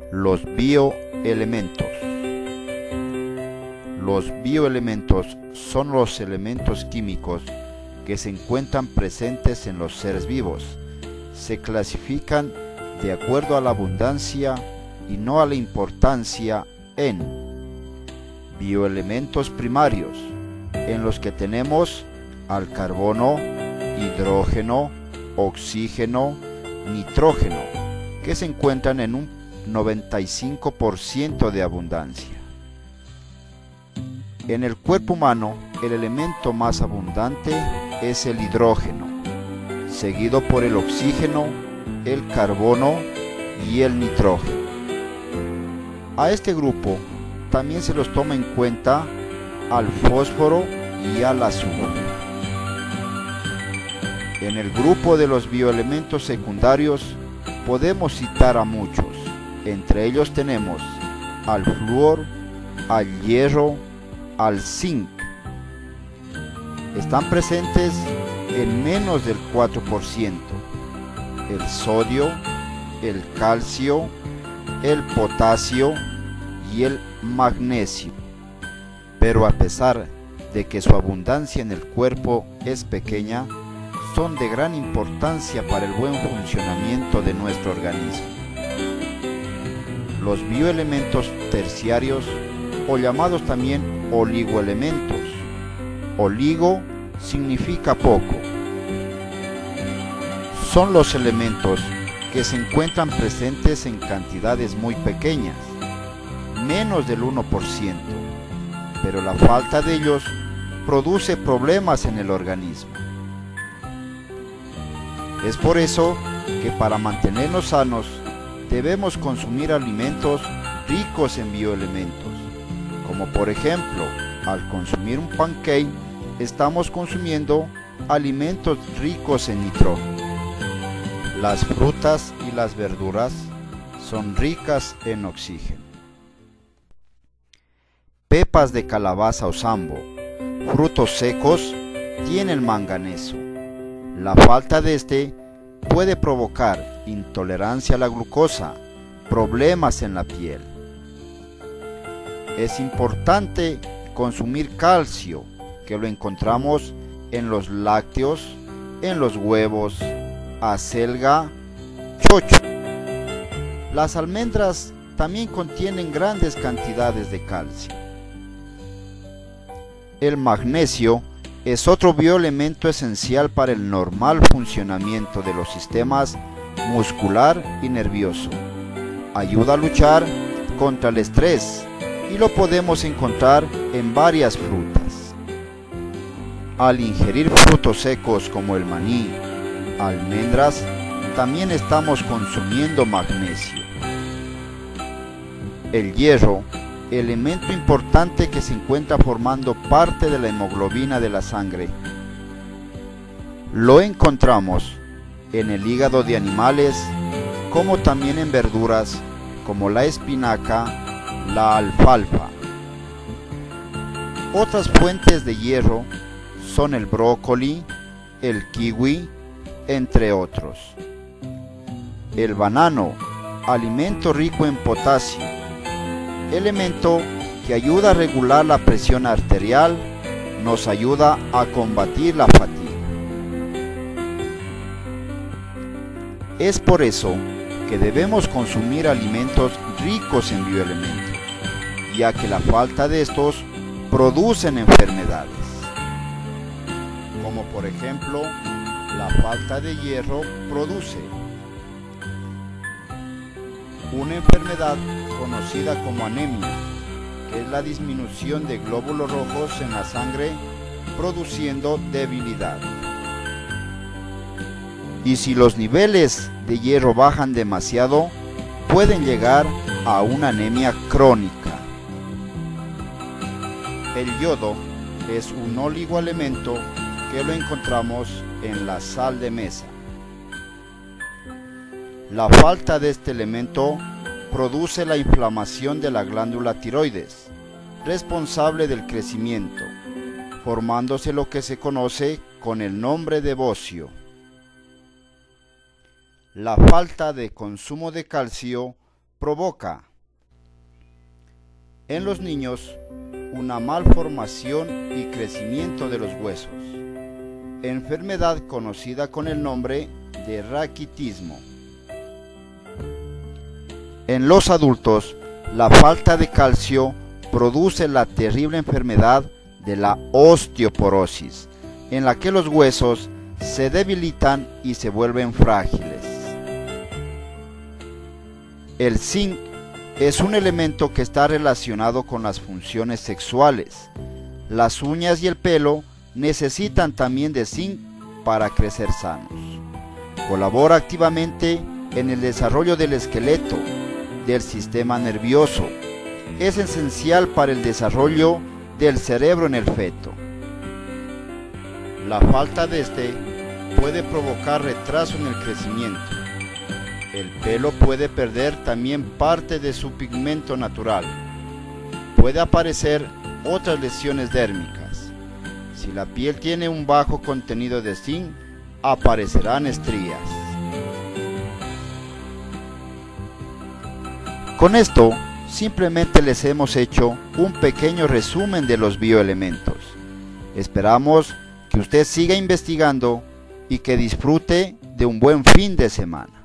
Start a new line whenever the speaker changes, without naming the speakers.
Los bioelementos. Los bioelementos son los elementos químicos que se encuentran presentes en los seres vivos. Se clasifican de acuerdo a la abundancia y no a la importancia en bioelementos primarios, en los que tenemos al carbono, hidrógeno, oxígeno, nitrógeno, que se encuentran en un 95% de abundancia. En el cuerpo humano, el elemento más abundante es el hidrógeno, seguido por el oxígeno, el carbono y el nitrógeno. A este grupo también se los toma en cuenta al fósforo y al azufre. En el grupo de los bioelementos secundarios podemos citar a muchos. Entre ellos tenemos al flúor, al hierro, al zinc. Están presentes en menos del 4%. El sodio, el calcio, el potasio y el magnesio. Pero a pesar de que su abundancia en el cuerpo es pequeña, son de gran importancia para el buen funcionamiento de nuestro organismo. Los bioelementos terciarios, o llamados también oligoelementos. Oligo significa poco. Son los elementos que se encuentran presentes en cantidades muy pequeñas, menos del 1%, pero la falta de ellos produce problemas en el organismo. Es por eso que para mantenernos sanos debemos consumir alimentos ricos en bioelementos, como por ejemplo, al consumir un pancake, estamos consumiendo alimentos ricos en nitrógeno. Las frutas y las verduras son ricas en oxígeno. Pepas de calabaza o sambo, frutos secos, tienen manganeso. La falta de este puede provocar intolerancia a la glucosa, problemas en la piel. Es importante consumir calcio, que lo encontramos en los lácteos, en los huevos, acelga, chocho. Las almendras también contienen grandes cantidades de calcio. El magnesio es otro bioelemento esencial para el normal funcionamiento de los sistemas muscular y nervioso. Ayuda a luchar contra el estrés y lo podemos encontrar en varias frutas. Al ingerir frutos secos como el maní, almendras, también estamos consumiendo magnesio. El hierro, elemento importante que se encuentra formando parte de la hemoglobina de la sangre, lo encontramos en el hígado de animales, como también en verduras como la espinaca, la alfalfa. Otras fuentes de hierro son el brócoli, el kiwi, entre otros. El banano, alimento rico en potasio, elemento que ayuda a regular la presión arterial, nos ayuda a combatir la fatiga. Es por eso que debemos consumir alimentos ricos en bioelementos, ya que la falta de estos producen enfermedades, como por ejemplo la falta de hierro produce una enfermedad conocida como anemia, que es la disminución de glóbulos rojos en la sangre, produciendo debilidad. Y si los niveles de hierro bajan demasiado, pueden llegar a una anemia crónica. El yodo es un oligoelemento que lo encontramos en la sal de mesa. La falta de este elemento produce la inflamación de la glándula tiroides, responsable del crecimiento, formándose lo que se conoce con el nombre de bocio. La falta de consumo de calcio provoca en los niños una malformación y crecimiento de los huesos, enfermedad conocida con el nombre de raquitismo. En los adultos, la falta de calcio produce la terrible enfermedad de la osteoporosis, en la que los huesos se debilitan y se vuelven frágiles. El zinc es un elemento que está relacionado con las funciones sexuales. Las uñas y el pelo necesitan también de zinc para crecer sanos. Colabora activamente en el desarrollo del esqueleto, del sistema nervioso. Es esencial para el desarrollo del cerebro en el feto. La falta de este puede provocar retraso en el crecimiento. El pelo puede perder también parte de su pigmento natural. Puede aparecer otras lesiones dérmicas. Si la piel tiene un bajo contenido de zinc, aparecerán estrías. Con esto, simplemente les hemos hecho un pequeño resumen de los bioelementos. Esperamos que usted siga investigando y que disfrute de un buen fin de semana.